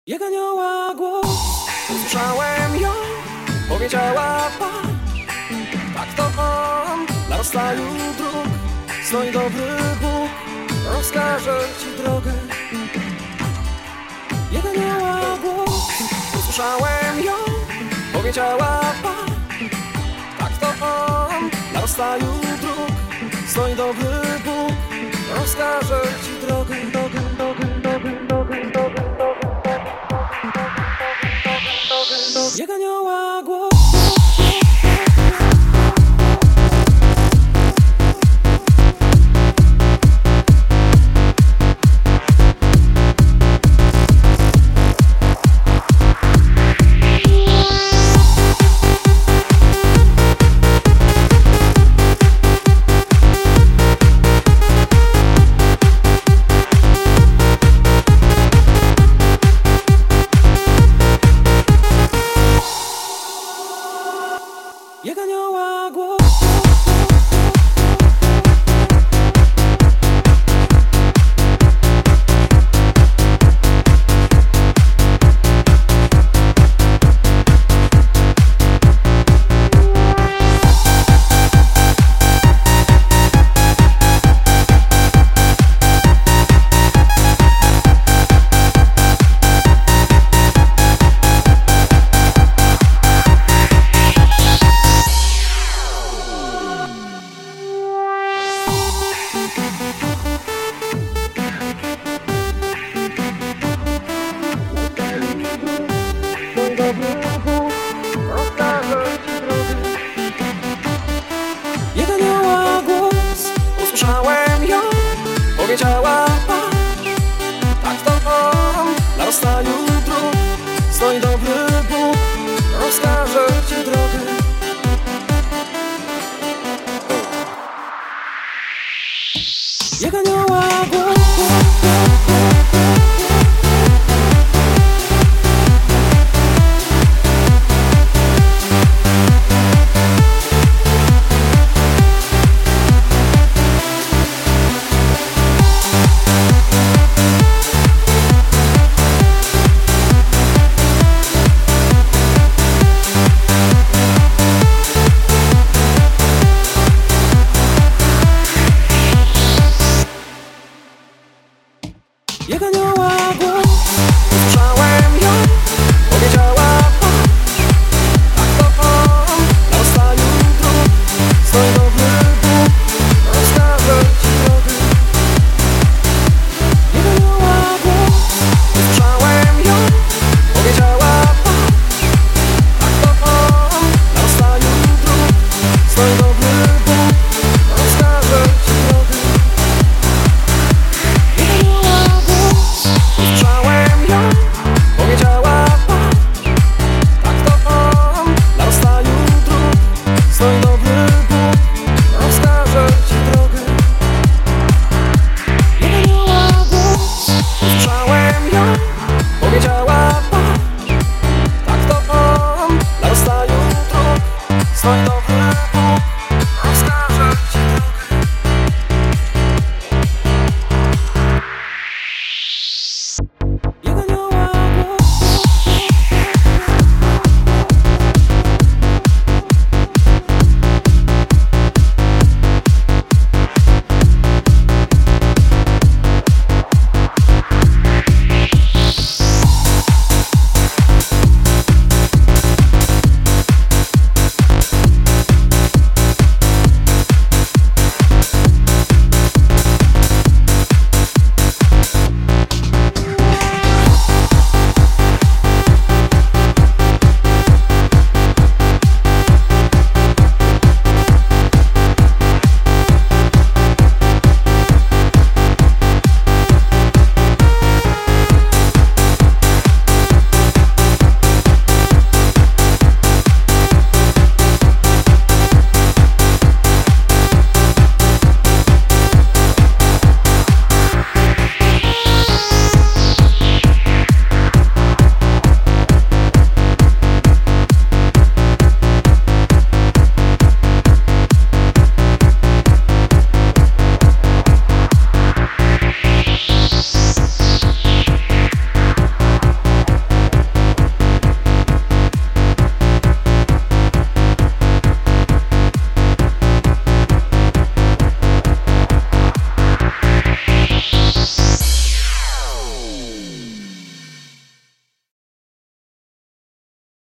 Jak anioła głos, usłyszałem ją, powiedziała patrz, tak to on, na rozstaju dróg stoi dobry Bóg, rozkaże ci drogę. Jak anioła głos, usłyszałem ją, powiedziała patrz, tak to on, na rozstaju dróg stoi dobry Bóg, rozkaże ci drogę. Jak anioła głos. Jak anioła głos. Jak anioła głos, usłyszałem ją, powiedziała patrz, tak to on, na rozstaju dróg stoi dobry Bóg, rozkaże ci drogę. Jak anioła głos. Jak anioła głos, usłyszałem ją, powiedziała patrz, tak to on, na rozstaju dróg stoi dobry Bóg, rozkaże ci drogę. Jak anioła głos, usłyszałem ją, powiedziała patrz, tak to on, na rozstaju dróg stoi dobry Bóg, rozkaże ci drogę. Usłyszałem ją, powiedziała patrz, tak to on, na rozstaju dróg stoi dobry Bóg, rozkaże ci drogę. Jak anioła głos, usłyszałem ją, powiedziała patrz.